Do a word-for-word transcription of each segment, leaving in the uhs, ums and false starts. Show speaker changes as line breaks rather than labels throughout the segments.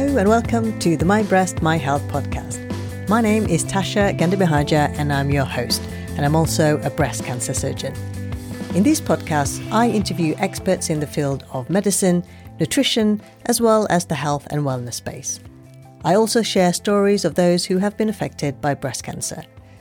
Hello and welcome to the My Breast, My Health podcast. My name is Tasha Gandabihaja and I'm your host, and I'm also a breast cancer surgeon. In these podcasts, I interview experts in the field of medicine, nutrition, as well as the health and wellness space. I also share stories of those who have been affected by breast cancer.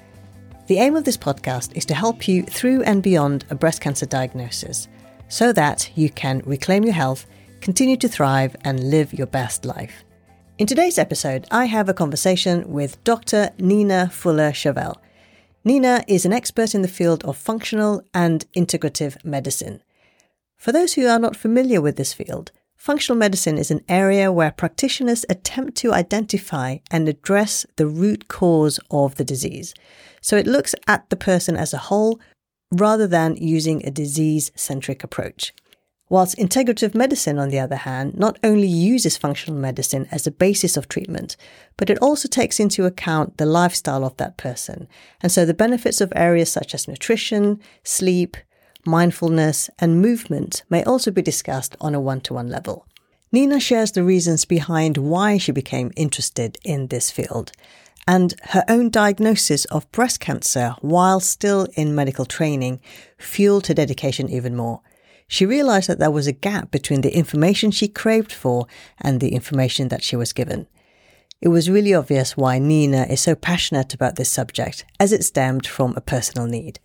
The aim of this podcast is to help you through and beyond a breast cancer diagnosis so that you can reclaim your health, continue to thrive and live your best life. In today's episode, I have a conversation with Doctor Nina Fuller-Chauvel. Nina is an expert in the field of functional and integrative medicine. For those who are not familiar with this field, functional medicine is an area where practitioners attempt to identify and address the root cause of the disease. So it looks at the person as a whole rather than using a disease-centric approach. Whilst integrative medicine, on the other hand, not only uses functional medicine as a basis of treatment, but it also takes into account the lifestyle of that person. And so the benefits of areas such as nutrition, sleep, mindfulness, and movement may also be discussed on a one-to-one level. Nina shares the reasons behind why she became interested in this field, and her own diagnosis of breast cancer while still in medical training fueled her dedication even more. She realized that there was a gap between the information she craved for and the information that she was given. It was really obvious why Nina is so passionate about this subject, as it stemmed from a personal need.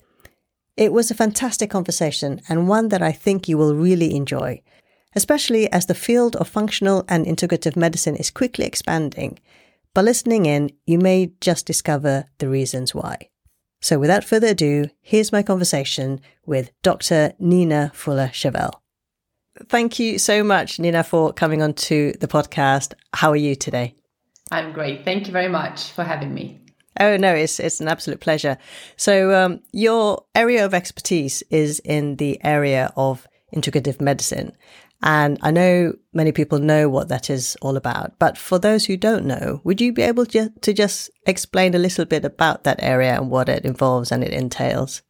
It was a fantastic conversation and one that I think you will really enjoy, especially as the field of functional and integrative medicine is quickly expanding. By listening in, you may just discover the reasons why. So without further ado, here's my conversation with Doctor Nina Fuller-Chauvel. Thank you so much, Nina, for coming on to the podcast. How are you today?
I'm great. Thank you very much for having me.
Oh, no, it's it's an absolute pleasure. So um, your area of expertise is in the area of integrative medicine. And I know many people know what that is all about. But for those who don't know, would you be able to, to just explain a little bit about that area and what it involves and it entails?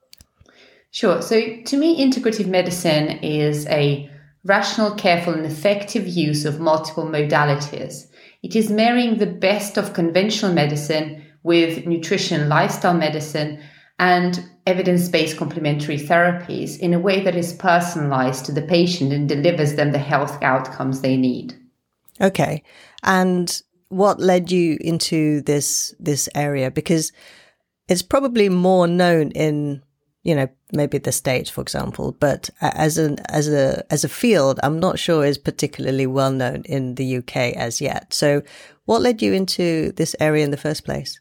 Sure. So to me, integrative medicine is a rational, careful and effective use of multiple modalities. It is marrying the best of conventional medicine with nutrition, lifestyle medicine, and evidence-based complementary therapies in a way that is personalized to the patient and delivers them the health outcomes they need.
Okay. And what led you into this this area? Because it's probably more known in, you know, maybe the States, for example, but as an as a as a field, I'm not sure is particularly well known in the U K as yet. So what led you into this area in the first place?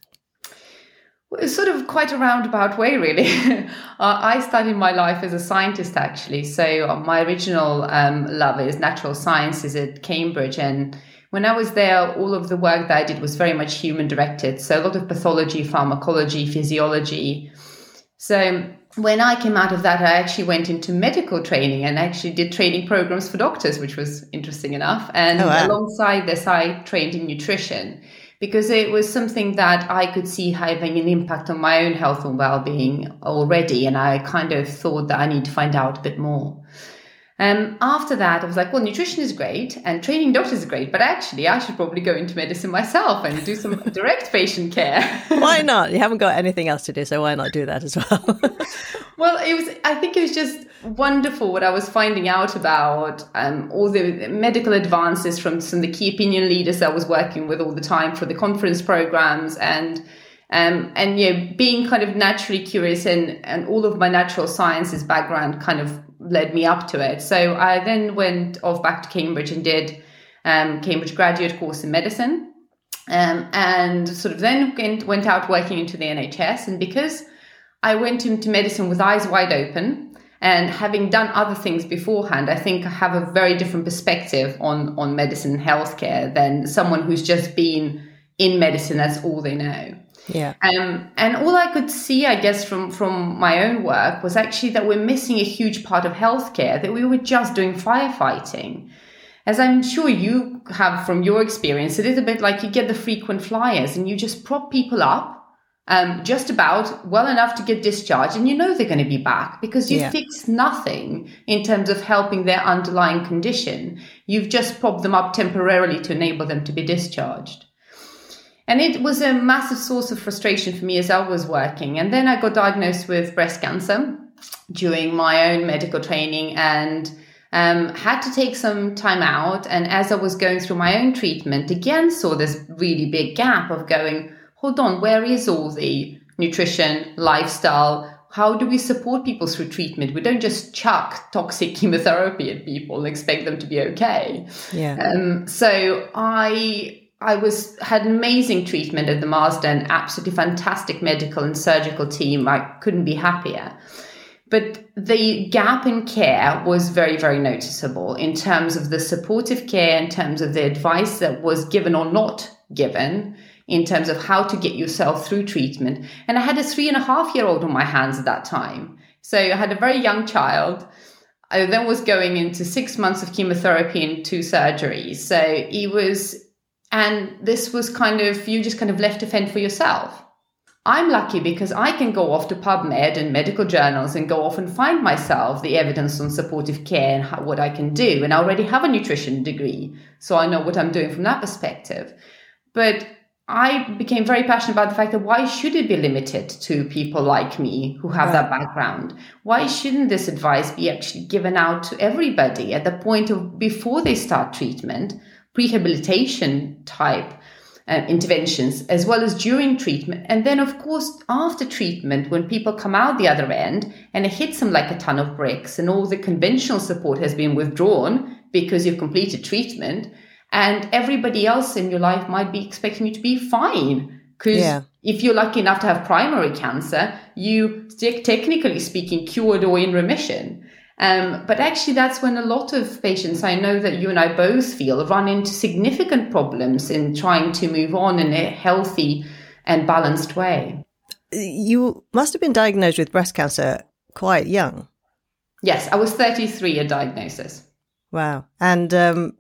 Well, it's sort of quite a roundabout way, really. uh, I started my life as a scientist, actually. So uh, my original um, love is natural sciences at Cambridge. And when I was there, all of the work that I did was very much human directed. So a lot of pathology, pharmacology, physiology. So when I came out of that, I actually went into medical training and actually did training programs for doctors, which was interesting enough. And oh, wow. Alongside this, I trained in nutrition, because it was something that I could see having an impact on my own health and well-being already. And I kind of thought that I need to find out a bit more. Um, after that, I was like, well, nutrition is great and training doctors is great, but actually I should probably go into medicine myself and do some direct patient care.
Why not? You haven't got anything else to do, so why not do that as well?
Well, it was. I think it was just wonderful what I was finding out about um, all the medical advances from some of the key opinion leaders I was working with all the time for the conference programs, and um, and you know, being kind of naturally curious, and and all of my natural sciences background kind of led me up to it. So I then went off back to Cambridge and did um, Cambridge graduate course in medicine, um, and sort of then went, went out working into the N H S, and because I went into medicine with eyes wide open and having done other things beforehand, I think I have a very different perspective on, on medicine and healthcare than someone who's just been in medicine. That's all they know.
Yeah.
Um, and all I could see, I guess, from, from my own work was actually that we're missing a huge part of healthcare, that we were just doing firefighting. As I'm sure you have from your experience, it is a bit like you get the frequent flyers and you just prop people up um, just about well enough to get discharged, and you know they're going to be back because you
Yeah.
fixed nothing in terms of helping their underlying condition. You've just propped them up temporarily to enable them to be discharged. And it was a massive source of frustration for me as I was working. And then I got diagnosed with breast cancer during my own medical training and um, had to take some time out. And as I was going through my own treatment, again, saw this really big gap of going, hold on, where is all the nutrition, lifestyle? How do we support people through treatment? We don't just chuck toxic chemotherapy at people and expect them to be okay.
Yeah.
Um, so I... I was had amazing treatment at the Marsden, absolutely fantastic medical and surgical team. I couldn't be happier. But the gap in care was very, very noticeable in terms of the supportive care, in terms of the advice that was given or not given, in terms of how to get yourself through treatment. And I had a three and a half year old on my hands at that time. So I had a very young child. I then was going into six months of chemotherapy and two surgeries. So it was... And this was kind of, you just kind of left to fend for yourself. I'm lucky because I can go off to PubMed and medical journals and go off and find myself the evidence on supportive care and how, what I can do. And I already have a nutrition degree, so I know what I'm doing from that perspective. But I became very passionate about the fact that why should it be limited to people like me who have that background? Why shouldn't this advice be actually given out to everybody at the point of before they start treatment? Rehabilitation type uh, interventions, as well as during treatment. And then, of course, after treatment, when people come out the other end and it hits them like a ton of bricks and all the conventional support has been withdrawn because you've completed treatment and everybody else in your life might be expecting you to be fine. Because yeah. if you're lucky enough to have primary cancer, you, technically speaking, cured or in remission. Um, but actually, that's when a lot of patients, I know that you and I both feel, run into significant problems in trying to move on in a healthy and balanced way.
You must have been diagnosed with breast cancer quite young.
Yes, I was thirty-three at diagnosis.
Wow. And um,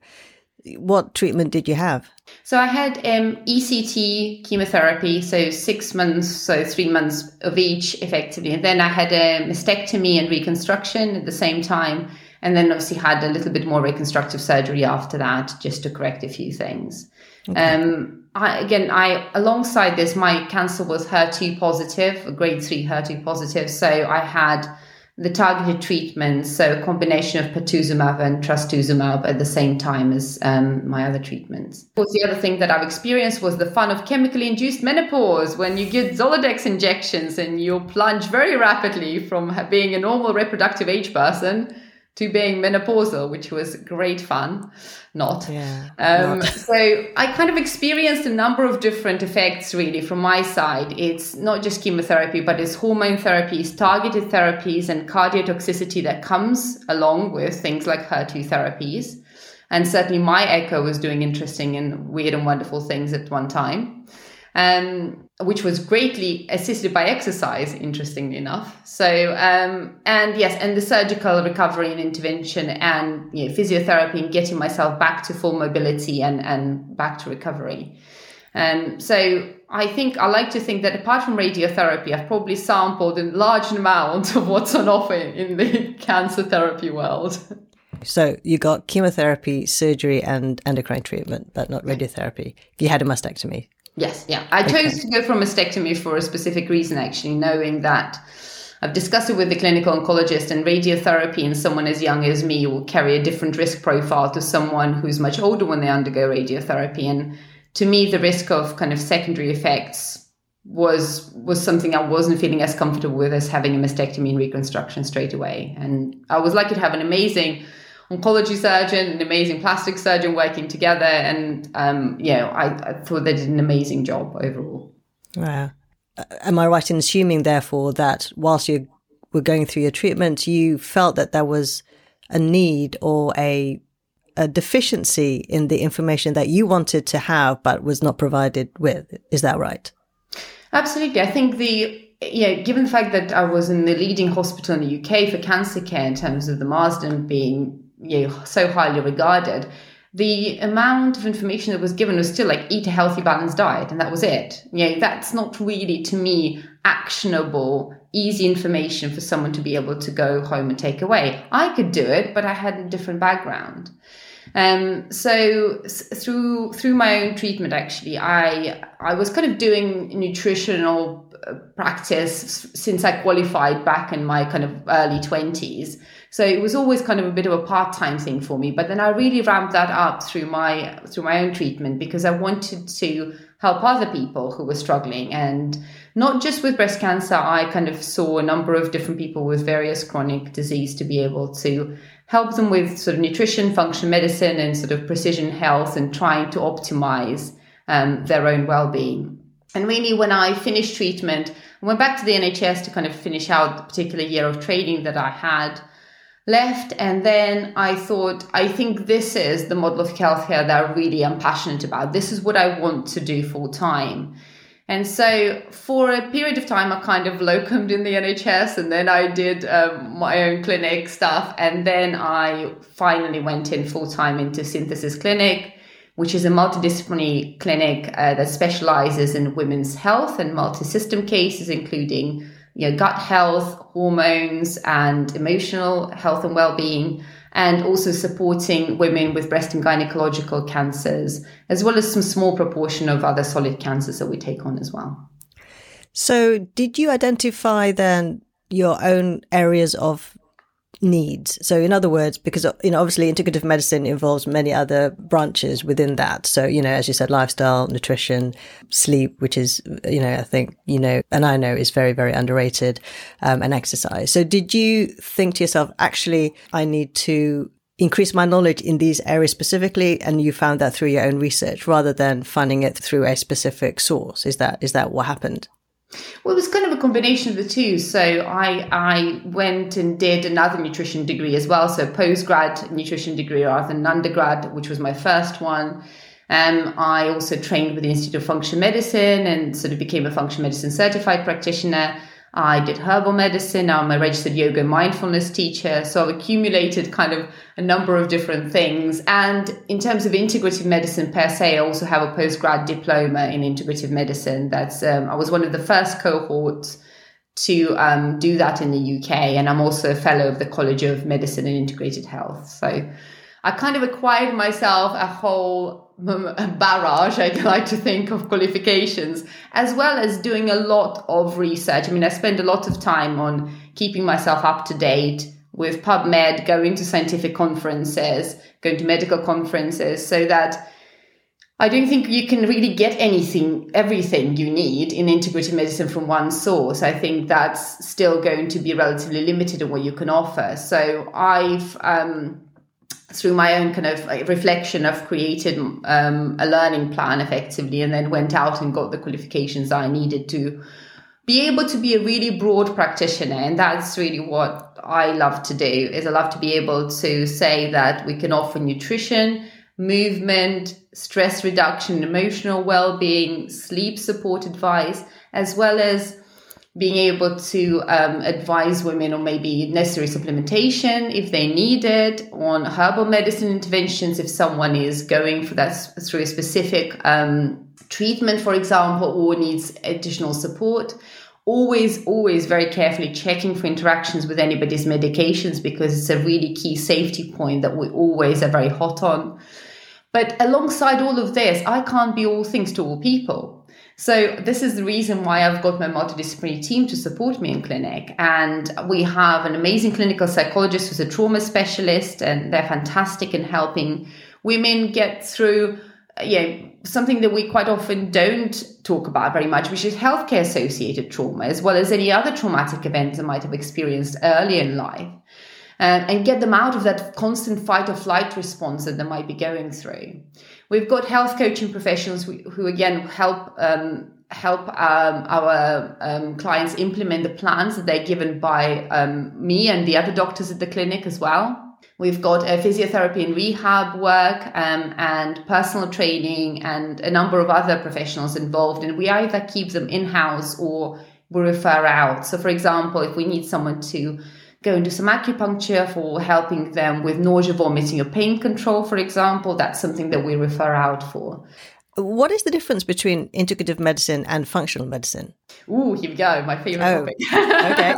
what treatment did you have?
So I had um, E C T chemotherapy, so six months, so three months of each effectively. And then I had a mastectomy and reconstruction at the same time. And then obviously had a little bit more reconstructive surgery after that, just to correct a few things. Okay. Um, I, again, I alongside this, my cancer was H E R two positive, a grade three H E R two positive. So I had the targeted treatments, so a combination of pertuzumab and trastuzumab at the same time as um, my other treatments. Of course, the other thing that I've experienced was the fun of chemically induced menopause, when you get Zoladex injections and you plunge very rapidly from being a normal reproductive age person to being menopausal, which was great fun. Not.
Yeah,
um,
not.
So I kind of experienced a number of different effects really from my side. It's not just chemotherapy, but it's hormone therapies, targeted therapies, and cardiotoxicity that comes along with things like H E R two therapies. And certainly my echo was doing interesting and weird and wonderful things at one time. Um, which was greatly assisted by exercise, interestingly enough. So, um, and yes, and the surgical recovery and intervention and you know, physiotherapy and getting myself back to full mobility and, and back to recovery. Um, so I think, I like to think that apart from radiotherapy, I've probably sampled a large amount of what's on offer in the cancer therapy world.
So you got chemotherapy, surgery, and endocrine treatment, but not radiotherapy. You had a mastectomy.
Yes, yeah. I chose okay. to go for a mastectomy for a specific reason, actually, knowing that I've discussed it with the clinical oncologist, and radiotherapy in someone as young as me will carry a different risk profile to someone who's much older when they undergo radiotherapy. And to me, the risk of kind of secondary effects was was something I wasn't feeling as comfortable with as having a mastectomy and reconstruction straight away. And I was lucky to have an amazing oncology surgeon, an amazing plastic surgeon working together. And, um, you know, I, I thought they did an amazing job overall.
Wow. Uh, am I right in assuming, therefore, that whilst you were going through your treatment, you felt that there was a need or a, a deficiency in the information that you wanted to have but was not provided with? Is that right?
Absolutely. I think the... Yeah, given the fact that I was in the leading hospital in the U K for cancer care in terms of the Marsden being you know, so highly regarded, the amount of information that was given was still like eat a healthy, balanced diet, and that was it. You know, that's not really, to me, actionable, easy information for someone to be able to go home and take away. I could do it, but I had a different background. Um, so through through my own treatment, actually, I I was kind of doing nutritional practice since I qualified back in my kind of early twenties. So it was always kind of a bit of a part-time thing for me. But then I really ramped that up through my through my own treatment, because I wanted to help other people who were struggling. And not just with breast cancer, I kind of saw a number of different people with various chronic disease to be able to help them with sort of nutrition, functional medicine, and sort of precision health, and trying to optimize um, their own well-being. And really, when I finished treatment, I went back to the N H S to kind of finish out the particular year of training that I had left. And then I thought, I think this is the model of healthcare that I really am passionate about. This is what I want to do full time. And so for a period of time, I kind of locumed in the N H S, and then I did um, my own clinic stuff. And then I finally went in full time into Synthesis Clinic, which is a multidisciplinary clinic uh, that specializes in women's health and multi-system cases, including you know, gut health, hormones, and emotional health and well-being, and also supporting women with breast and gynecological cancers, as well as some small proportion of other solid cancers that we take on as well.
So did you identify then your own areas of needs? So in other words, because, you know, obviously integrative medicine involves many other branches within that. So, you know, as you said, lifestyle, nutrition, sleep, which is, you know, I think, you know, and I know is very, very underrated, um, and exercise. So did you think to yourself, actually, I need to increase my knowledge in these areas specifically, and you found that through your own research rather than finding it through a specific source? Is that, is that what happened?
Well, it was kind of a combination of the two. So I I went and did another nutrition degree as well. So post-grad nutrition degree rather than undergrad, which was my first one. Um, I also trained with the Institute of Functional Medicine and sort of became a functional medicine certified practitioner. I did herbal medicine. Now I'm a registered yoga and mindfulness teacher. So I've accumulated kind of a number of different things. And in terms of integrative medicine per se, I also have a postgrad diploma in integrative medicine. That's um, I was one of the first cohorts to um, do that in the U K. And I'm also a fellow of the College of Medicine and Integrated Health. So I kind of acquired myself a whole barrage, I like to think, of qualifications, as well as doing a lot of research. I mean, I spend a lot of time on keeping myself up to date with PubMed, going to scientific conferences, going to medical conferences, so that I don't think you can really get anything, everything you need in integrative medicine from one source. I think that's still going to be relatively limited in what you can offer. So I've, um, through my own kind of reflection, I've created um, a learning plan effectively, and then went out and got the qualifications I needed to be able to be a really broad practitioner. And that's really what I love to do, is I love to be able to say that we can offer nutrition, movement, stress reduction, emotional well-being, sleep support advice, as well as being able to um, advise women on maybe necessary supplementation if they need it, on herbal medicine interventions if someone is going for that through a specific um, treatment, for example, or needs additional support. Always, always very carefully checking for interactions with anybody's medications, because it's a really key safety point that we always are very hot on. But alongside all of this, I can't be all things to all people. So this is the reason why I've got my multidisciplinary team to support me in clinic. And we have an amazing clinical psychologist who's a trauma specialist, and they're fantastic in helping women get through, you know, something that we quite often don't talk about very much, which is healthcare associated trauma, as well as any other traumatic events they might have experienced early in life. Uh, and get them out of that constant fight or flight response that they might be going through. We've got health coaching professionals who, who again, help um, help um, our um, clients implement the plans that they're given by um, me and the other doctors at the clinic as well. We've got a physiotherapy and rehab work um, and personal training and a number of other professionals involved. And we either keep them in-house or we refer out. So, for example, if we need someone to go into some acupuncture for helping them with nausea, vomiting, or pain control, for example. That's something that we refer out for.
What is the difference between integrative medicine and functional medicine?
Ooh, here we go, my favorite
oh,
topic.
Okay.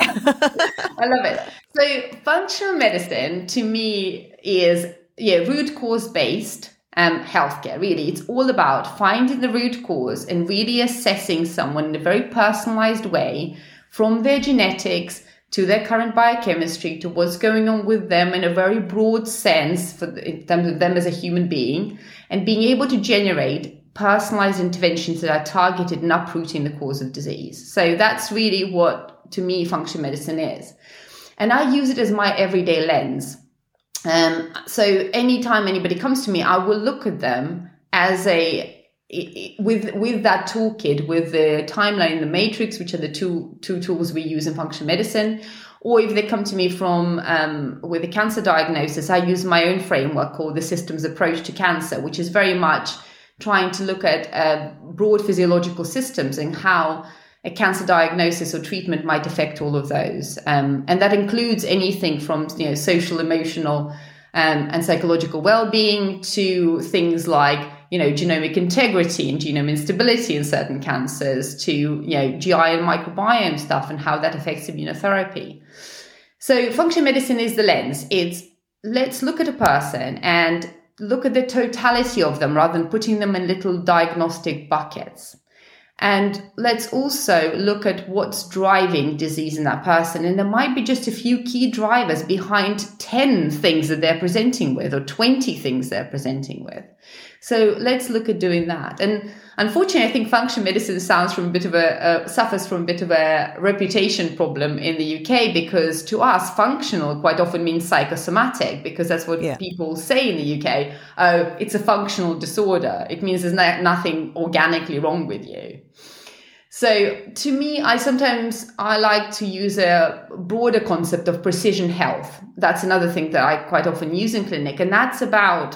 I love it. So functional medicine to me is yeah, root cause based um, healthcare, really. It's all about finding the root cause and really assessing someone in a very personalized way, from their genetics to their current biochemistry to what's going on with them in a very broad sense for the, in terms of them as a human being, and being able to generate personalized interventions that are targeted and uprooting the cause of disease. So that's really what, to me, functional medicine is. And I use it as my everyday lens. Um, so anytime anybody comes to me, I will look at them as a with with that toolkit, with the timeline and the matrix, which are the two two tools we use in functional medicine. Or if they come to me from um, with a cancer diagnosis, I use my own framework called the systems approach to cancer, which is very much trying to look at uh, broad physiological systems and how a cancer diagnosis or treatment might affect all of those. Um, and that includes anything from, you know, social, emotional, um, and psychological well-being to things like, you know, genomic integrity and genome instability in certain cancers, to, you know, G I and microbiome stuff and how that affects immunotherapy. So functional medicine is the lens. It's let's look at a person and look at the totality of them rather than putting them in little diagnostic buckets. And let's also look at what's driving disease in that person. And there might be just a few key drivers behind ten things that they're presenting with, or twenty things they're presenting with. So let's look at doing that. And unfortunately, I think functional medicine sounds from a bit of a, uh, suffers from a bit of a reputation problem in the U K, because to us, functional quite often means psychosomatic, because that's what yeah. people say in the U K. Oh, it's a functional disorder. It means there's no, nothing organically wrong with you. So to me, I sometimes, I like to use a broader concept of precision health. That's another thing that I quite often use in clinic. And that's about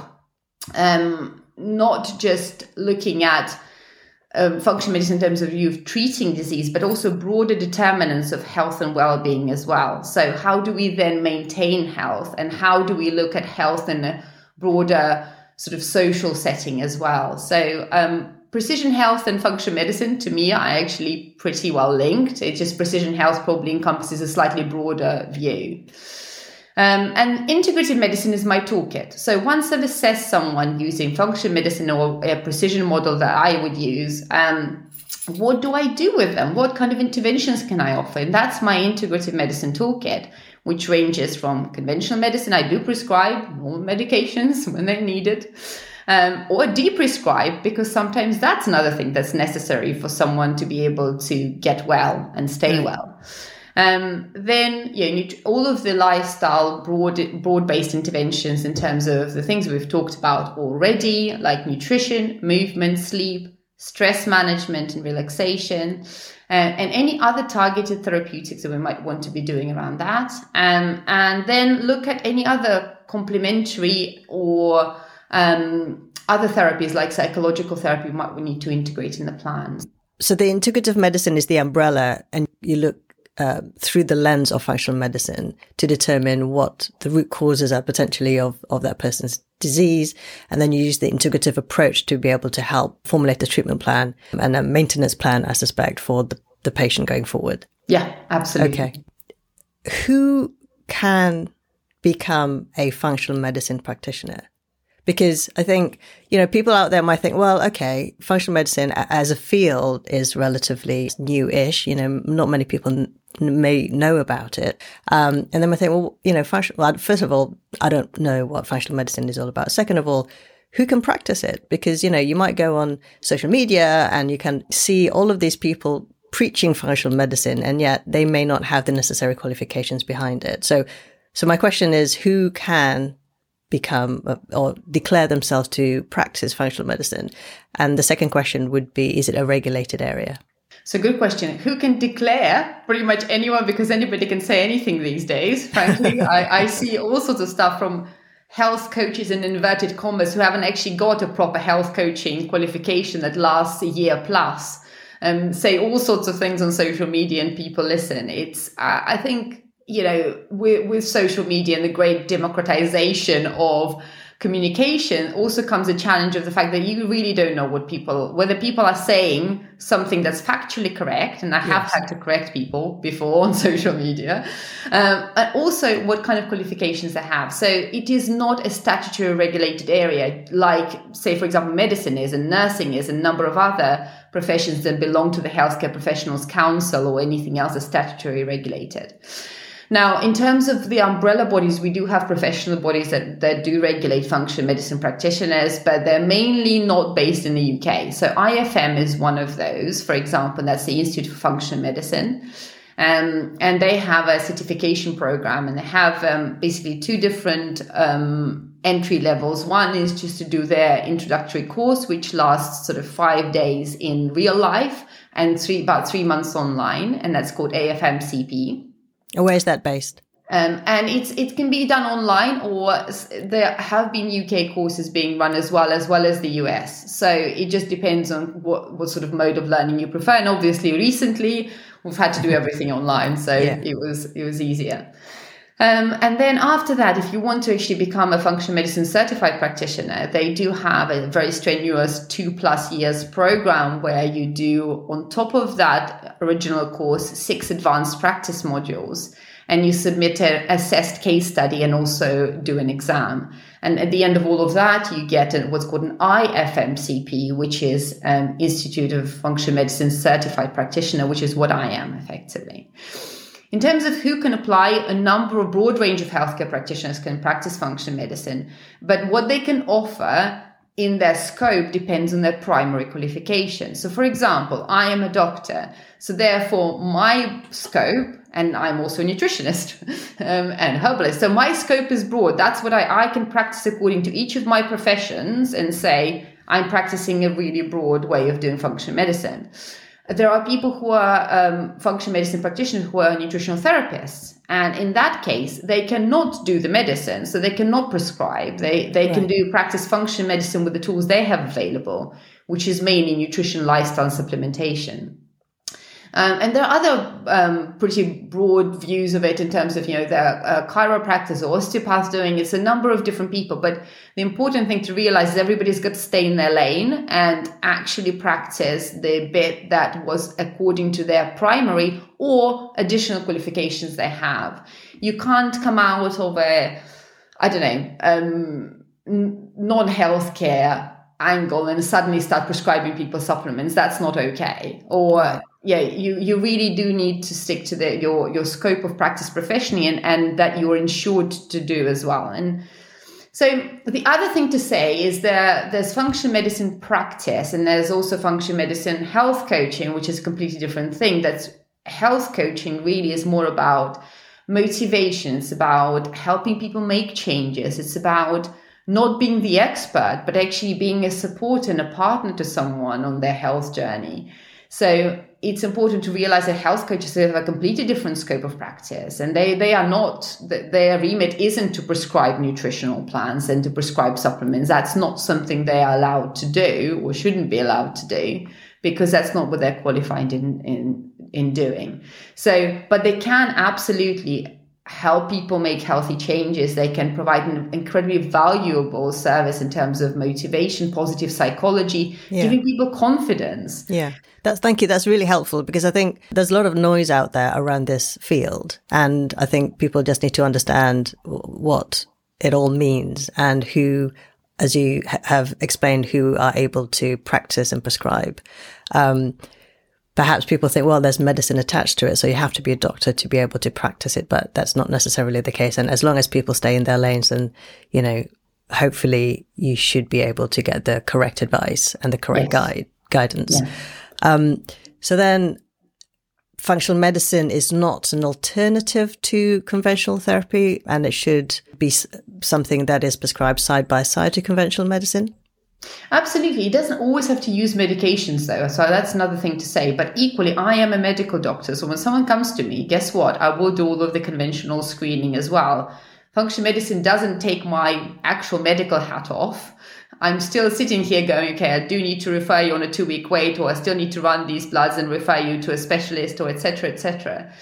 um, not just looking at um, functional medicine in terms of you treating disease, but also broader determinants of health and well-being as well. So how do we then maintain health, and how do we look at health in a broader sort of social setting as well? So um, precision health and functional medicine, to me, are actually pretty well linked. It's just precision health probably encompasses a slightly broader view. Um, and integrative medicine is my toolkit. So once I've assessed someone using functional medicine or a precision model that I would use, um, what do I do with them? What kind of interventions can I offer? And that's my integrative medicine toolkit, which ranges from conventional medicine. I do prescribe normal medications when they're needed, um, or de-prescribe, because sometimes that's another thing that's necessary for someone to be able to get well and stay well. Um, then, you know, all of the lifestyle broad, broad-based interventions in terms of the things we've talked about already, like nutrition, movement, sleep, stress management and relaxation, uh, and any other targeted therapeutics that we might want to be doing around that. Um, and then look at any other complementary or um, other therapies like psychological therapy might we need to integrate in the plans.
So the integrative medicine is the umbrella, and you look Uh, through the lens of functional medicine to determine what the root causes are potentially of, of that person's disease. And then you use the integrative approach to be able to help formulate a treatment plan and a maintenance plan, I suspect, for the, the patient going forward.
Yeah, absolutely.
Okay. Who can become a functional medicine practitioner? Because I think, you know, people out there might think, well, okay, functional medicine as a field is relatively new-ish. You know, not many people n- may know about it. Um, and then I think, well, you know, functional, well, first of all, I don't know what functional medicine is all about. Second of all, who can practice it? Because, you know, you might go on social media and you can see all of these people preaching functional medicine, and yet they may not have the necessary qualifications behind it. So, so my question is, who can become or declare themselves to practice functional medicine? And the second question would be, is it a regulated area?
So good question. Who can declare? Pretty much anyone, because anybody can say anything these days, frankly. I, I see all sorts of stuff from health coaches in inverted commas who haven't actually got a proper health coaching qualification that lasts a year plus, um, say all sorts of things on social media and people listen. It's, uh, I think, you know, with, with social media and the great democratization of communication also comes a challenge of the fact that you really don't know what people, whether people are saying something that's factually correct, and I have yes. had to correct people before on social media, um, and also what kind of qualifications they have. So it is not a statutory regulated area like, say, for example, medicine is and nursing is and a number of other professions that belong to the Healthcare Professionals Council or anything else that's statutorily regulated. Now, in terms of the umbrella bodies, we do have professional bodies that, that do regulate functional medicine practitioners, but they're mainly not based in the U K. So I F M is one of those, for example, that's the Institute for Functional Medicine. Um, and they have a certification program, and they have um, basically two different um, entry levels. One is just to do their introductory course, which lasts sort of five days in real life and three about three months online, and that's called A F M C P.
Where is that based?
Um, and it's it can be done online, or there have been U K courses being run as well, as well as the U S. So it just depends on what, what sort of mode of learning you prefer. And obviously, recently we've had to do everything online, so yeah. it was it was easier. Um, and then after that, if you want to actually become a functional medicine certified practitioner, they do have a very strenuous two plus years program where you do, on top of that original course, six advanced practice modules, and you submit an assessed case study and also do an exam. And at the end of all of that, you get a, what's called an I F M C P, which is um, Institute of Functional Medicine Certified Practitioner, which is what I am effectively. In terms of who can apply, a number, a broad range of healthcare practitioners can practice functional medicine, but what they can offer in their scope depends on their primary qualification. So, for example, I am a doctor, so therefore my scope, and I'm also a nutritionist um, and herbalist, so my scope is broad. That's what I, I can practice according to each of my professions and say, I'm practicing a really broad way of doing functional medicine. There are people who are um, functional medicine practitioners who are nutritional therapists. And in that case, they cannot do the medicine. So they cannot prescribe. They they right. can do practice functional medicine with the tools they have available, which is mainly nutrition, lifestyle, and supplementation. Um, and there are other um, pretty broad views of it in terms of, you know, the uh, chiropractors or osteopaths doing. It's a number of different people. But the important thing to realize is everybody's got to stay in their lane and actually practice the bit that was according to their primary or additional qualifications they have. You can't come out of a, I don't know, um, non-healthcare angle and suddenly start prescribing people supplements. That's not okay. Or yeah, you, you really do need to stick to the, your, your scope of practice professionally and, and that you're insured to do as well. And so the other thing to say is that there's functional medicine practice and there's also functional medicine health coaching, which is a completely different thing. That's health coaching really is more about motivation. It's about helping people make changes. It's about not being the expert, but actually being a support and a partner to someone on their health journey. So it's important to realize that health coaches have a completely different scope of practice, and they, they are not, their remit isn't to prescribe nutritional plans and to prescribe supplements. That's not something they are allowed to do or shouldn't be allowed to do, because that's not what they're qualified in, in, in doing. So, but they can absolutely help people make healthy changes. They can provide an incredibly valuable service in terms of motivation, positive psychology, yeah. giving people confidence.
Yeah, that's thank you. That's really helpful, because I think there's a lot of noise out there around this field. And I think people just need to understand what it all means and who, as you have explained, who are able to practice and prescribe. Um, Perhaps people think, well, there's medicine attached to it, so you have to be a doctor to be able to practice it, but that's not necessarily the case. And as long as people stay in their lanes, then, you know, hopefully you should be able to get the correct advice and the correct yes. guide guidance. Yeah. Um, so then functional medicine is not an alternative to conventional therapy, and it should be something that is prescribed side by side to conventional medicine.
Absolutely. It doesn't always have to use medications, though. So that's another thing to say. But equally, I am a medical doctor. So when someone comes to me, guess what? I will do all of the conventional screening as well. Functional medicine doesn't take my actual medical hat off. I'm still sitting here going, okay, I do need to refer you on a two-week wait, or I still need to run these bloods and refer you to a specialist, or et cetera, et cetera.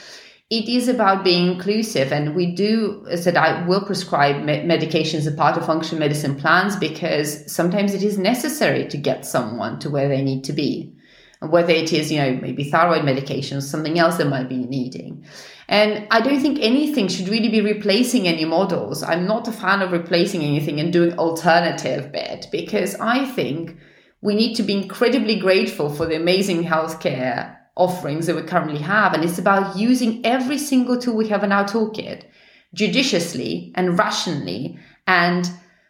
it is about being inclusive. And we do, as I said, I will prescribe me- medications as part of functional medicine plans, because sometimes it is necessary to get someone to where they need to be. And whether it is, you know, maybe thyroid medication or something else they might be needing. And I don't think anything should really be replacing any models. I'm not a fan of replacing anything and doing alternative bit, because I think we need to be incredibly grateful for the amazing healthcare offerings that we currently have. And it's about using every single tool we have in our toolkit judiciously and rationally, and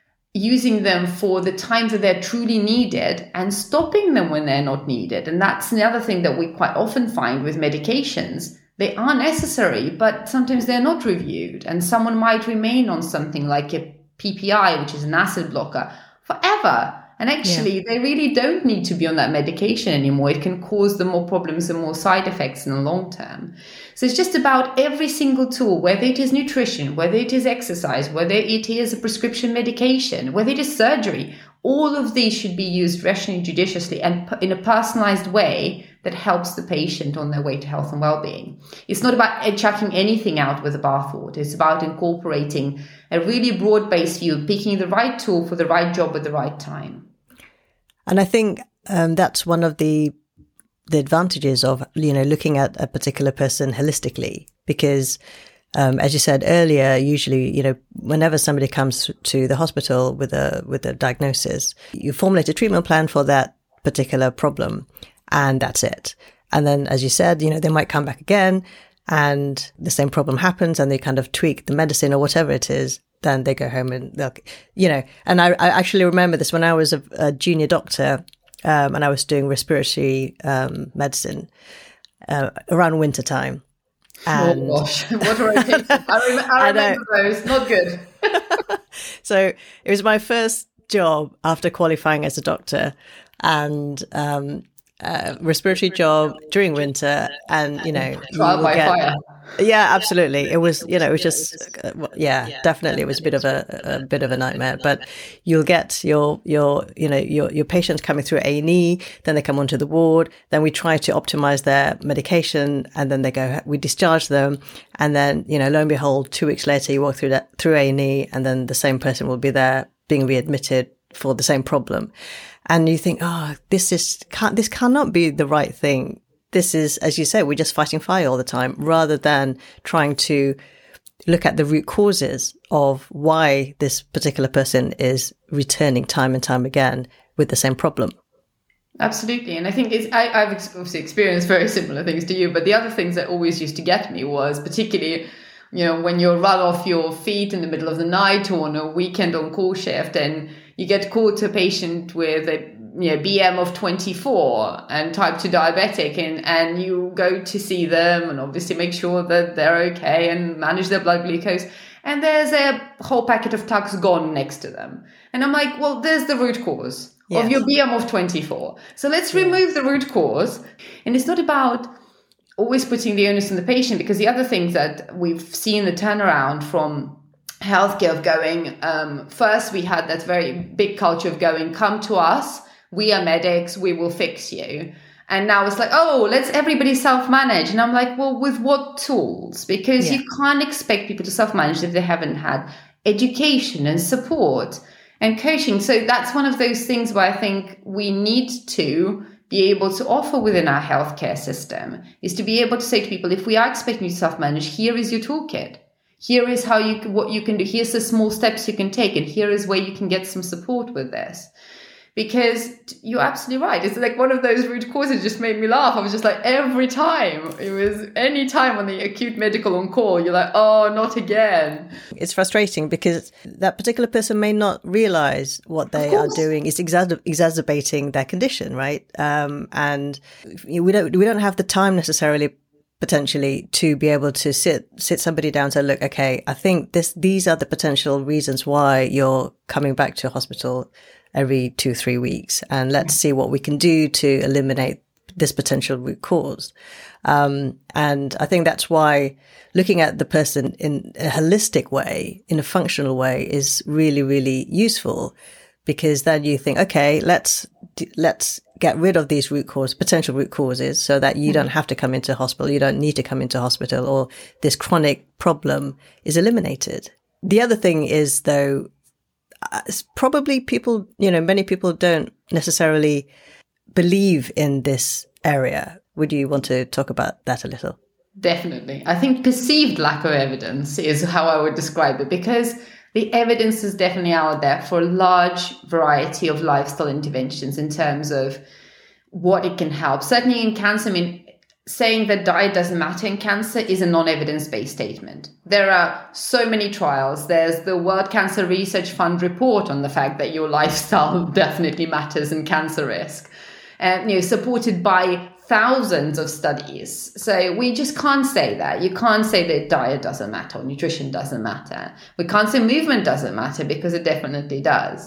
using them for the times that they're truly needed and stopping them when they're not needed. And that's another thing that we quite often find with medications. They are necessary, but sometimes they're not reviewed. And someone might remain on something like a P P I, which is an acid blocker, forever. And actually, yeah. they really don't need to be on that medication anymore. It can cause them more problems and more side effects in the long term. So it's just about every single tool, whether it is nutrition, whether it is exercise, whether it is a prescription medication, whether it is surgery. All of these should be used rationally, judiciously, and in a personalized way that helps the patient on their way to health and well-being. It's not about chucking anything out with a bathwater. It's about incorporating a really broad-based view, picking the right tool for the right job at the right time.
And I think um, that's one of the the advantages of, you know, looking at a particular person holistically, because Um, as you said earlier, usually, you know, whenever somebody comes to the hospital with a with a diagnosis, you formulate a treatment plan for that particular problem, and that's it. And then, as you said, you know, they might come back again, and the same problem happens, and they kind of tweak the medicine or whatever it is. Then they go home and they'll, you know. And I, I actually remember this when I was a, a junior doctor, um, and I was doing respiratory um, medicine uh, around winter time. And
oh gosh, what a rotation. I, rem- I remember I those, not good.
So it was my first job after qualifying as a doctor, and um, uh, respiratory job during winter, and, you know,
trial by
get,
fire.
Yeah, absolutely. It was, you know, it was just, uh, yeah, definitely. It was a bit of a, a bit of a nightmare, but you'll get your, your, you know, your, your patients coming through A and E, then they come onto the ward, then we try to optimize their medication, and then they go, we discharge them. And then, you know, lo and behold, two weeks later, you walk through that, through A and E, and then the same person will be there being readmitted for the same problem. And you think, oh, this is, can't, this cannot be the right thing. This is, as you say, we're just fighting fire all the time, rather than trying to look at the root causes of why this particular person is returning time and time again with the same problem.
Absolutely. And I think it's, I, I've obviously experienced very similar things to you, but the other things that always used to get me was particularly, you know, when you're run off your feet in the middle of the night or on a weekend on call shift, and you get called to a patient with a, you know, B M of twenty-four and type two diabetic, and, and you go to see them and obviously make sure that they're okay and manage their blood glucose. And there's a whole packet of Tux gone next to them. And I'm like, well, there's the root cause yes. of your B M of twenty-four. So let's remove the root cause. And it's not about always putting the onus on the patient, because the other things that we've seen the turnaround from healthcare of going, um, first we had that very big culture of going, come to us, we are medics, we will fix you. And now it's like, oh, let's everybody self-manage. And I'm like, well, with what tools? Because yeah. you can't expect people to self-manage if they haven't had education and support and coaching. So that's one of those things where I think we need to be able to offer within our healthcare system, is to be able to say to people, if we are expecting you to self-manage, here is your toolkit. Here is how you what you can do. Here's the small steps you can take, and here is where you can get some support with this. Because you're absolutely right. It's like one of those root causes just made me laugh. I was just like, every time, it was any time on the acute medical on call, you're like, oh, not again.
It's frustrating because that particular person may not realize what they are doing is exacer- exacerbating their condition, right? Um, and we don't we don't have the time necessarily, potentially, to be able to sit sit somebody down and say, look, okay, I think this these are the potential reasons why you're coming back to hospital every two, three weeks. And let's see what we can do to eliminate this potential root cause. Um, and I think that's why looking at the person in a holistic way, in a functional way, is really, really useful, because then you think, okay, let's, let's get rid of these root cause, potential root causes, so that you
mm-hmm.
don't have to come into hospital, you don't need to come into hospital, or this chronic problem is eliminated. The other thing is, though, probably people, you know, many people don't necessarily believe in this area. Would you want to talk about that a little?
Definitely. I think perceived lack of evidence is how I would describe it, because the evidence is definitely out there for a large variety of lifestyle interventions in terms of what it can help. Certainly in cancer, I mean, saying that diet doesn't matter in cancer is a non-evidence-based statement. There are so many trials. There's the World Cancer Research Fund report on the fact that your lifestyle definitely matters in cancer risk, and you know, supported by thousands of studies. So we just can't say that. You can't say that diet doesn't matter or nutrition doesn't matter. We can't say movement doesn't matter, because it definitely does.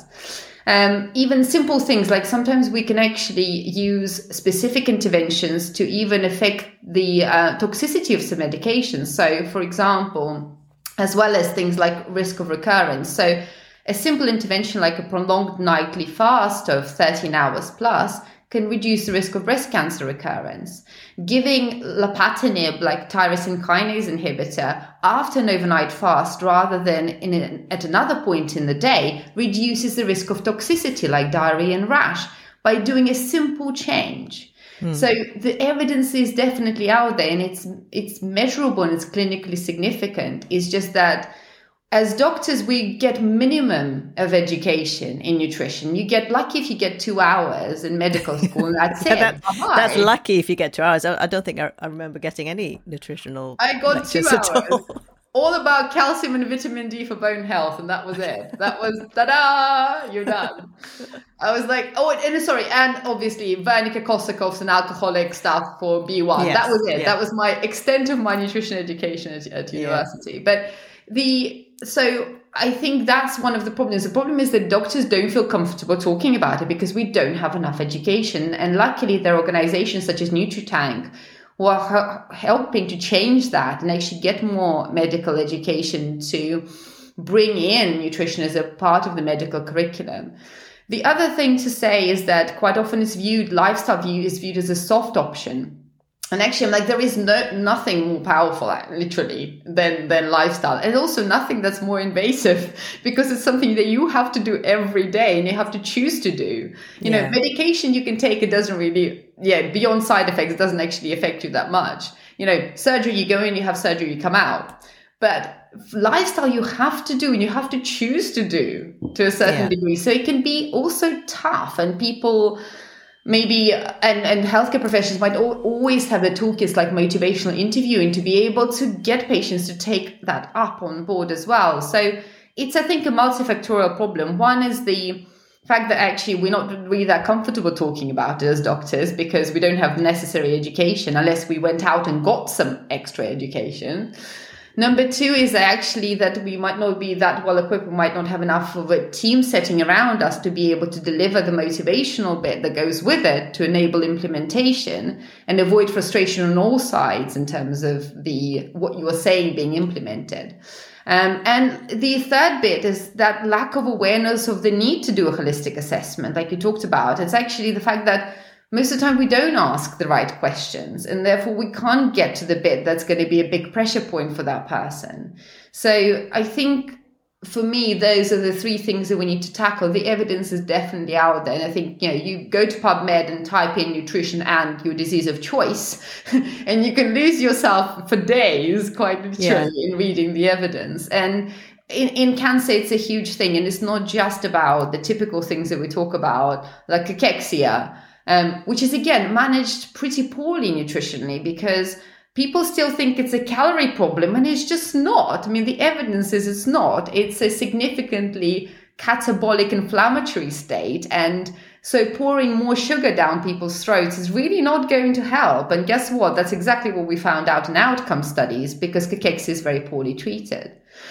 Um, even simple things like sometimes we can actually use specific interventions to even affect the uh, toxicity of some medications. So, for example, as well as things like risk of recurrence. So a simple intervention like a prolonged nightly fast of thirteen hours plus can reduce the risk of breast cancer recurrence. Giving lapatinib, like tyrosine kinase inhibitor, after an overnight fast rather than in a, at another point in the day reduces the risk of toxicity like diarrhea and rash by doing a simple change. Mm. So the evidence is definitely out there, and it's it's measurable and it's clinically significant. It's just that as doctors, we get minimum of education in nutrition. You get lucky if you get two hours in medical school, and that's
yeah,
it.
That, that's lucky if you get two hours. I, I don't think I, I remember getting any nutritional
I got two hours.
All.
all about calcium and vitamin D for bone health, and that was it. That was, ta-da, you're done. I was like, oh, and, and sorry, and obviously Wernicke-Korsakoff's and alcoholic stuff for B one. Yes, that was it. Yeah. That was my extent of my nutrition education at, at university. Yeah. But the... So I think that's one of the problems. The problem is that doctors don't feel comfortable talking about it because we don't have enough education. And luckily, there are organizations such as NutriTank who are helping to change that and actually get more medical education to bring in nutrition as a part of the medical curriculum. The other thing to say is that quite often it's viewed, lifestyle view is viewed as a soft option. And actually, I'm like, there is no nothing more powerful, literally, than, than lifestyle. And also nothing that's more invasive, because it's something that you have to do every day and you have to choose to do. You yeah. know, medication you can take, it doesn't really, yeah, beyond side effects, it doesn't actually affect you that much. You know, surgery, you go in, you have surgery, you come out. But lifestyle you have to do and you have to choose to do to a certain yeah. degree. So it can be also tough, and people... Maybe, and, and healthcare professionals might al- always have the toolkits like motivational interviewing to be able to get patients to take that up on board as well. So it's, I think, a multifactorial problem. One is the fact that actually we're not really that comfortable talking about it as doctors because we don't have necessary education unless we went out and got some extra education. Number two is actually that we might not be that well equipped, we might not have enough of a team setting around us to be able to deliver the motivational bit that goes with it to enable implementation and avoid frustration on all sides in terms of the what you are saying being implemented. Um, and the third bit is that lack of awareness of the need to do a holistic assessment, like you talked about. It's actually the fact that most of the time we don't ask the right questions, and therefore we can't get to the bit that's going to be a big pressure point for that person. So I think for me, those are the three things that we need to tackle. The evidence is definitely out there. And I think, you know, you go to PubMed and type in nutrition and your disease of choice, and you can lose yourself for days, quite literally, yeah. in reading the evidence. And In, in cancer, it's a huge thing. And it's not just about the typical things that we talk about, like cachexia, um, which is, again, managed pretty poorly nutritionally because people still think it's a calorie problem, and it's just not. I mean, the evidence is it's not. It's a significantly catabolic inflammatory state. And so pouring more sugar down people's throats is really not going to help. And guess what? That's exactly what we found out in outcome studies because cachexia is very poorly treated.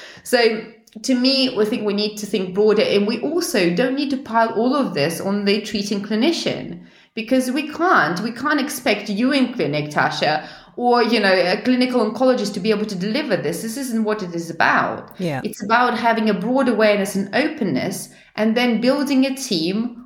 So to me, we think we need to think broader, and we also don't need to pile all of this on the treating clinician because we can't. We can't expect you in clinic, Tasha, or, you know, a clinical oncologist to be able to deliver this. This isn't what it is about.
Yeah.
It's about having a broad awareness and openness and then building a team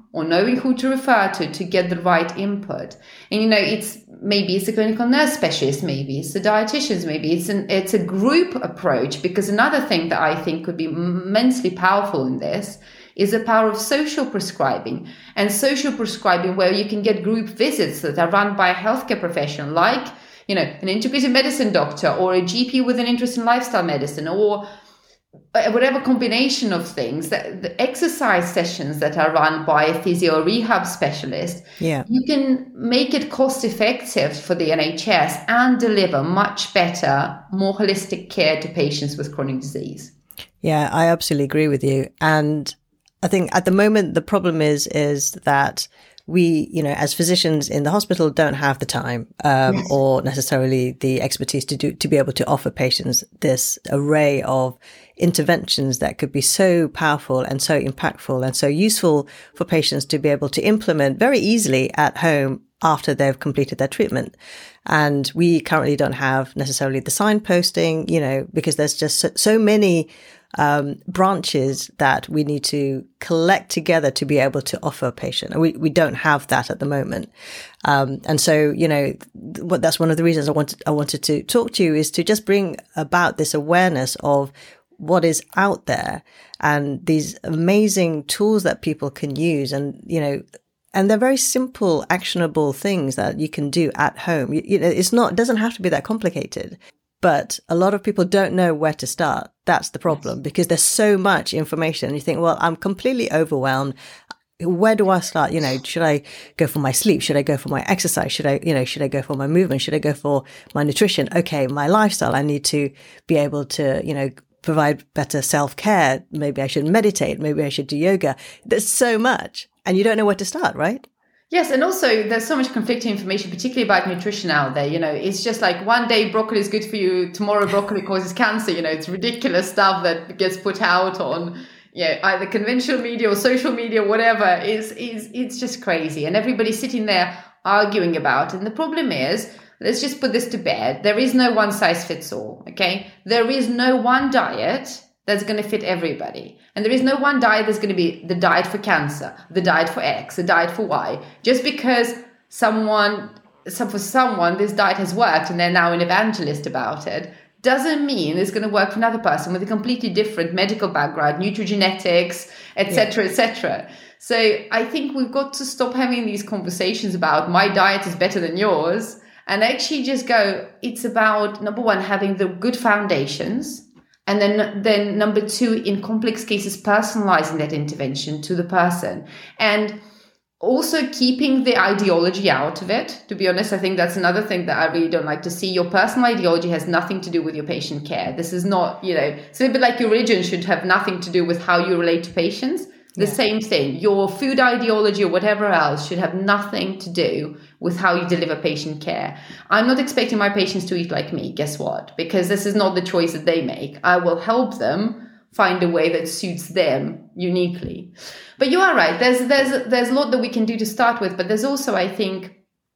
or knowing who to refer to to get the right input. And, you know, it's maybe it's a clinical nurse specialist, maybe it's the dietitians, maybe it's an it's a group approach, because another thing that I think could be immensely powerful in this is the power of social prescribing, and social prescribing where you can get group visits that are run by a healthcare professional, like, you know, an integrative medicine doctor or a G P with an interest in lifestyle medicine, or whatever combination of things, that the exercise sessions that are run by a physio rehab specialist.
Yeah.
You can make it cost effective for the N H S and deliver much better, more holistic care to patients with chronic disease.
Yeah, I absolutely agree with you. And I think at the moment, the problem is, is that we, you know, as physicians in the hospital don't have the time um, yes. or necessarily the expertise to do, to be able to offer patients this array of interventions that could be so powerful and so impactful and so useful for patients to be able to implement very easily at home after they've completed their treatment. And we currently don't have necessarily the signposting, you know, because there's just so, so many um, branches that we need to collect together to be able to offer a patient. And we, we don't have that at the moment. Um, and so, you know, what that's one of the reasons I wanted, I wanted to talk to you, is to just bring about this awareness of what is out there and these amazing tools that people can use. And, you know, and they're very simple, actionable things that you can do at home. You, you know, it's not, it doesn't have to be that complicated, but a lot of people don't know where to start. That's the problem, yes. because there's so much information and you think, well, I'm completely overwhelmed. Where do I start? You know, should I go for my sleep? Should I go for my exercise? Should I, you know, should I go for my movement? Should I go for my nutrition? Okay. My lifestyle. I need to be able to, you know, provide better self-care. Maybe I should meditate. Maybe I should do yoga. There's so much and you don't know where to start, right?
Yes, and also there's so much conflicting information, particularly about nutrition out there. You know, it's just like one day broccoli is good for you, tomorrow broccoli causes cancer. You know, it's ridiculous stuff that gets put out on, you know, either conventional media or social media, whatever. Is is it's just crazy, and everybody's sitting there arguing about it. And the problem is, let's just put this to bed. There is no one size fits all. Okay, there is no one diet that's going to fit everybody. And there is no one diet that's going to be the diet for cancer, the diet for X, the diet for Y. Just because someone, some, for someone, this diet has worked and they're now an evangelist about it, doesn't mean it's going to work for another person with a completely different medical background, nutrigenetics, et cetera, yeah. et cetera. So I think we've got to stop having these conversations about my diet is better than yours, and actually just go, it's about, number one, having the good foundations. And then, then number two, in complex cases, personalizing that intervention to the person. And also keeping the ideology out of it. To be honest, I think that's another thing that I really don't like to see. Your personal ideology has nothing to do with your patient care. This is not, you know, it's a bit like your religion should have nothing to do with how you relate to patients. The yeah. same thing. Your food ideology or whatever else should have nothing to do with how you deliver patient care. I'm not expecting my patients to eat like me. Guess what? Because this is not the choice that they make. I will help them find a way that suits them uniquely. But you are right. There's there's there's a lot that we can do to start with, but there's also, I think,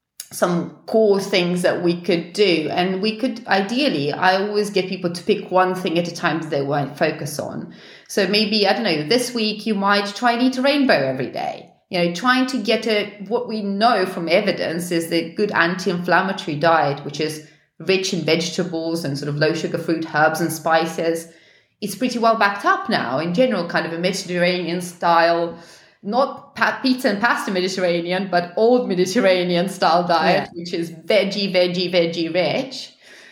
some core things that we could do. And we could, ideally, I always get people to pick one thing at a time that they want to focus on. So maybe, I don't know, this week you might try and eat a rainbow every day. You know, trying to get a, what we know from evidence is the good anti-inflammatory diet, which is rich in vegetables and sort of low sugar fruit, herbs and spices. It's pretty well backed up now in general, kind of a Mediterranean style, not pa- pizza and pasta Mediterranean, but old Mediterranean style diet, yeah. which is veggie, veggie, veggie rich.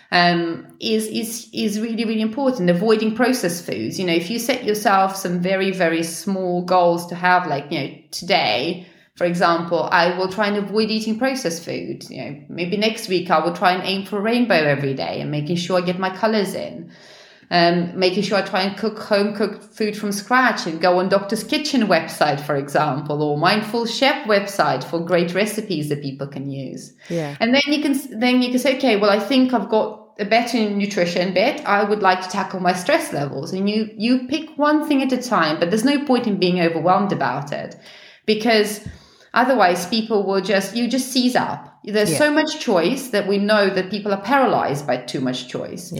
Um, is is is really, really important. Avoiding processed foods. You know, if you set yourself some very, very small goals to have, like, you know, today, for example, I will try and avoid eating processed food. You know, maybe next week I will try and aim for a rainbow every day and making sure I get my colors in. Um, making sure I try and cook home cooked food from scratch and go on Doctor's Kitchen website, for example, or Mindful Chef website for great recipes that people can use.
Yeah.
And then you can then you can say, okay, well, I think I've got a better nutrition bit. I would like to tackle my stress levels. And you you pick one thing at a time, but there's no point in being overwhelmed about it, because otherwise people will just, you just seize up. There's yeah. so much choice that we know that people are paralyzed by too much choice.
Yeah.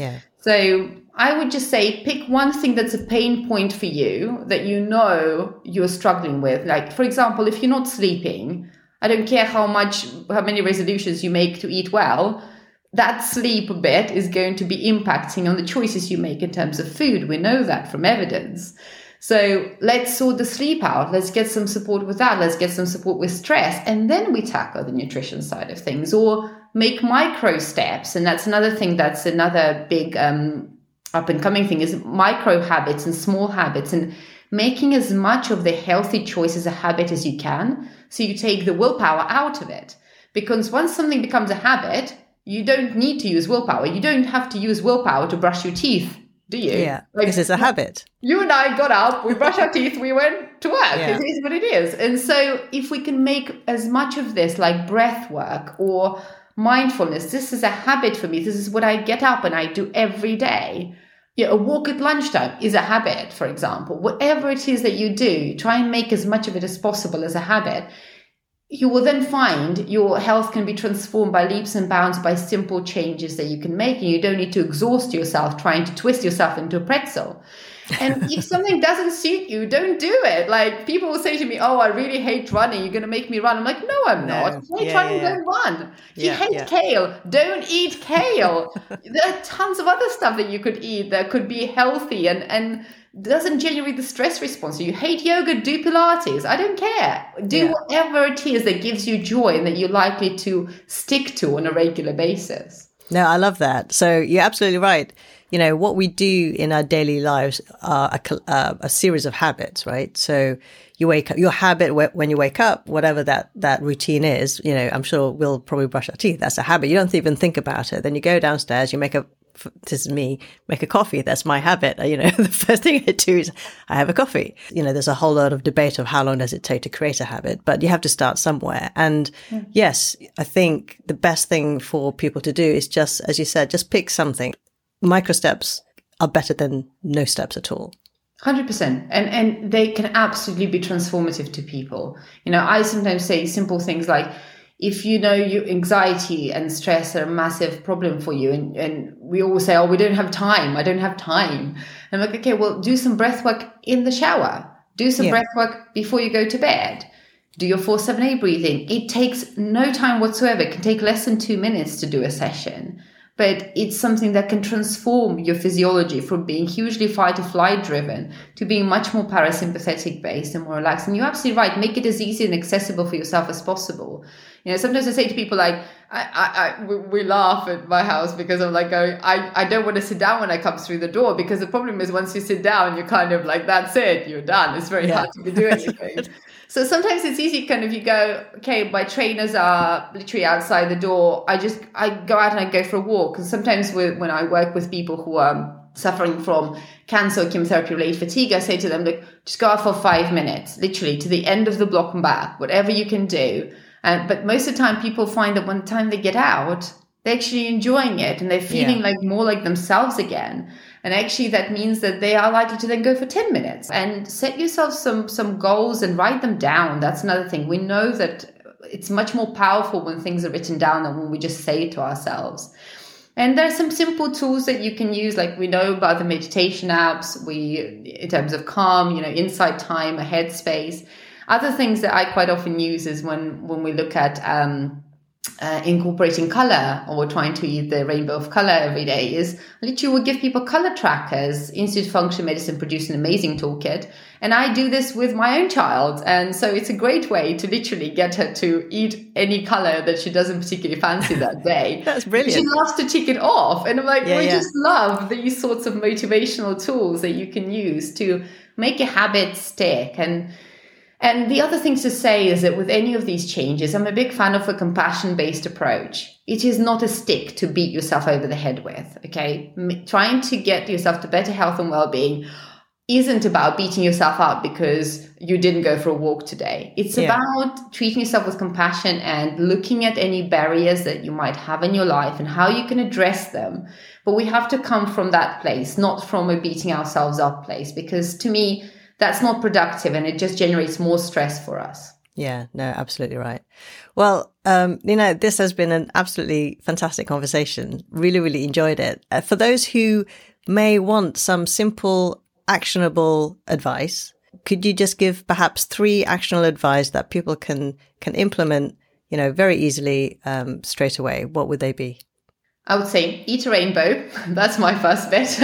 So I would just say pick one thing that's a pain point for you that you know you're struggling with. Like, for example, if you're not sleeping, I don't care how much, how many resolutions you make to eat well, that sleep bit is going to be impacting on the choices you make in terms of food. We know that from evidence. So let's sort the sleep out. Let's get some support with that. Let's get some support with stress. And then we tackle the nutrition side of things, or make micro steps. And that's another thing. That's another big um, up and coming thing is micro habits and small habits, and making as much of the healthy choice as a habit as you can. So you take the willpower out of it, because once something becomes a habit, you don't need to use willpower. You don't have to use willpower to brush your teeth, do you?
Yeah,
like,
this is a habit.
You and I got up, we brushed our teeth, we went to work.
Yeah.
It is what it is. And so if we can make as much of this like breath work or mindfulness, this is a habit for me. This is what I get up and I do every day. Yeah, a walk at lunchtime is a habit, for example. Whatever it is that you do, try and make as much of it as possible as a habit. You will then find your health can be transformed by leaps and bounds by simple changes that you can make. And you don't need to exhaust yourself trying to twist yourself into a pretzel. And if something doesn't suit you, don't do it. Like, people will say to me, oh, I really hate running. You're going to make me run. I'm like, no, I'm
No.
not. If you hate
Yeah,
running,
yeah.
don't run. If
Yeah,
you hate
yeah.
kale, don't eat kale. There are tons of other stuff that you could eat that could be healthy and, and doesn't generate the stress response. So you hate yoga, do Pilates. I don't care. Do
Yeah.
whatever it is that gives you joy and that you're likely to stick to on a regular basis.
No, I love that. So you're absolutely right. You know, what we do in our daily lives are a, col- uh, a series of habits, right? So you wake up, your habit wh- when you wake up, whatever that, that routine is, you know, I'm sure we'll probably brush our teeth. That's a habit. You don't even think about it. Then you go downstairs, you make a, this is me, make a coffee. That's my habit. You know, the first thing I do is I have a coffee. You know, there's a whole lot of debate of how long does it take to create a habit, but you have to start somewhere. And mm. yes, I think the best thing for people to do is just, as you said, just pick something. Micro steps are better than no steps at all.
one hundred percent. And and they can absolutely be transformative to people. You know, I sometimes say simple things like, if you know your anxiety and stress are a massive problem for you, and, and we always say, oh, we don't have time. I don't have time. And I'm like, okay, well, do some breath work in the shower. Do some
Yeah.
breath work before you go to bed. Do your four seven eight breathing. It takes no time whatsoever. It can take less than two minutes to do a session. But it's something that can transform your physiology from being hugely fight or flight driven to being much more parasympathetic based and more relaxed. And you're absolutely right. Make it as easy and accessible for yourself as possible. You know, sometimes I say to people like, I, I, I we, we laugh at my house because I'm like going, I, I don't want to sit down when I come through the door, because the problem is once you sit down, you're kind of like, that's it, you're done. It's very
Yeah.
hard to do anything. So sometimes it's easy kind of, you go, okay, my trainers are literally outside the door. I just, I go out and I go for a walk. And sometimes with, when I work with people who are suffering from cancer or chemotherapy related fatigue, I say to them, look, just go out for five minutes, literally to the end of the block and back, whatever you can do. And, but most of the time people find that when the time they get out, they're actually enjoying it and they're feeling
Yeah.
like more like themselves again. And actually that means that they are likely to then go for ten minutes. And set yourself some some goals and write them down. That's another thing. We know that it's much more powerful when things are written down than when we just say it to ourselves. And there are some simple tools that you can use, like we know about the meditation apps, we in terms of Calm, you know, Insight Time, a Headspace. Other things that I quite often use is when, when we look at um, uh, incorporating color, or trying to eat the rainbow of color every day, is literally we'll give people color trackers. Institute of Functional Medicine produced an amazing toolkit. And I do this with my own child. And so it's a great way to literally get her to eat any color that she doesn't particularly fancy that day.
That's brilliant.
She loves to tick it off. And I'm like,
Yeah,
we
yeah.
just love these sorts of motivational tools that you can use to make a habit stick. And And the other thing to say is that with any of these changes, I'm a big fan of a compassion-based approach. It is not a stick to beat yourself over the head with, okay? M- trying to get yourself to better health and well-being isn't about beating yourself up because you didn't go for a walk today. It's
Yeah.
about treating yourself with compassion and looking at any barriers that you might have in your life and how you can address them. But we have to come from that place, not from a beating ourselves up place, because to me, that's not productive and it just generates more stress for us.
Yeah, no, absolutely right. Well, um, you know, this has been an absolutely fantastic conversation. Really, really enjoyed it. Uh, for those who may want some simple, actionable advice, could you just give perhaps three actionable advice that people can can implement, you know, very easily um, straight away? What would they be?
I would say eat a rainbow. That's my first bit.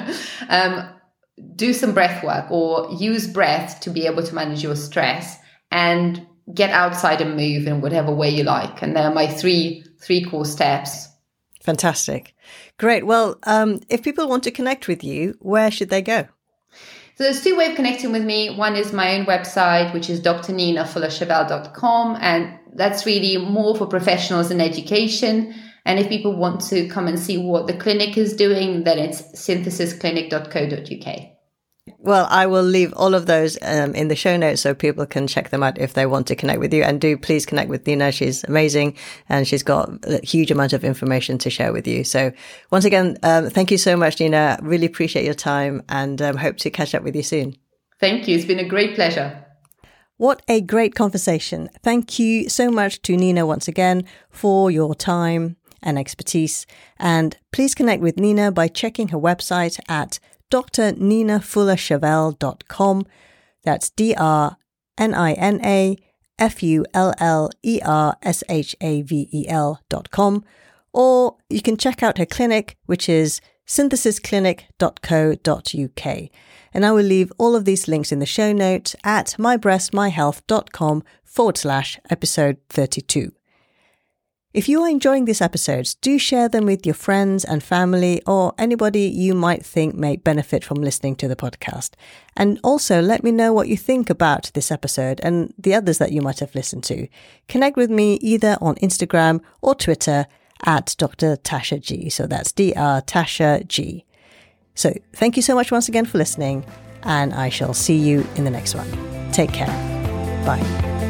um, do some breath work or use breath to be able to manage your stress, and get outside and move in whatever way you like. And they're my three three core steps.
Fantastic. Great. Well, um, if people want to connect with you, where should they go?
So there's two ways of connecting with me. One is my own website, which is d r nina fuller chevelle dot com. And that's really more for professionals in education. And if people want to come and see what the clinic is doing, then it's synthesis clinic dot co dot u k.
Well, I will leave all of those um, in the show notes so people can check them out if they want to connect with you. And do please connect with Nina. She's amazing and she's got a huge amount of information to share with you. So once again, um, thank you so much, Nina. Really appreciate your time and um, hope to catch up with you soon.
Thank you. It's been a great pleasure.
What a great conversation. Thank you so much to Nina once again for your time and expertise. And please connect with Nina by checking her website at d r nina fuller chevelle dot com. That's D R N I N A F U L L E R S H A V E L dot com. Or you can check out her clinic, which is synthesis clinic dot co dot u k. And I will leave all of these links in the show notes at mybreastmyhealth.com forward slash episode 32. If you are enjoying these episodes, do share them with your friends and family or anybody you might think may benefit from listening to the podcast. And also let me know what you think about this episode and the others that you might have listened to. Connect with me either on Instagram or Twitter at Doctor Tasha G. So that's D R Tasha G. So thank you so much once again for listening, and I shall see you in the next one. Take care. Bye.